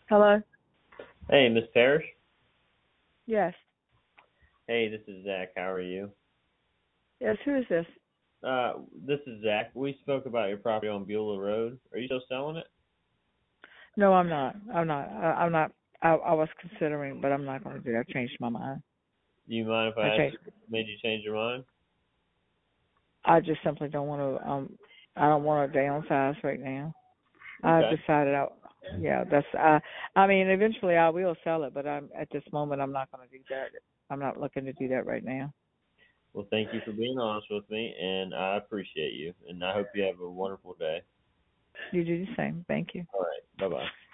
Hello? Hey, Miss Parrish. Yes. Hey, this is Zach. How are you? Yes, who is this? This is Zach. We spoke about your property on Beulah Road. Are you still selling it? No, I'm not. I'm not. I was considering, but I'm not going to do that. I changed my mind. Do you mind if I I ask changed. you, made you change your mind? I just simply don't want to. I don't want to downsize right now. I've Okay. decided. Yeah, that's. I mean, eventually I will sell it, but I'm at this moment I'm not going to do that. I'm not looking to do that right now. Well, thank you for being honest with me, and I appreciate you. And I hope you have a wonderful day. You do the same. Thank you. All right. Bye-bye.